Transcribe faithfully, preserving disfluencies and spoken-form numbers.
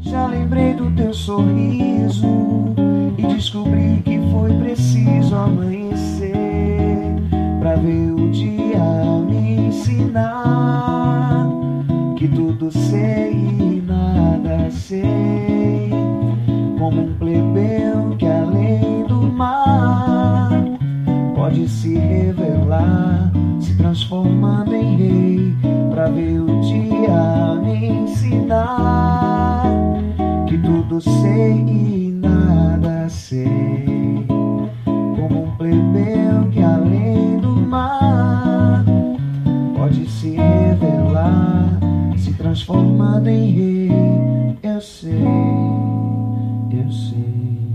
Já lembrei do teu sorriso e descobri que foi preciso amanhecer pra ver o dia me ensinar que tudo sei e nada sei, como um plebeu que além do mar pode se revelar, se transformando em rei, pra ver o dia me ensinar que tudo sei e nada sei, como um plebeu que além do mar pode se revelar, se transformando em rei. Eu sei, eu sei.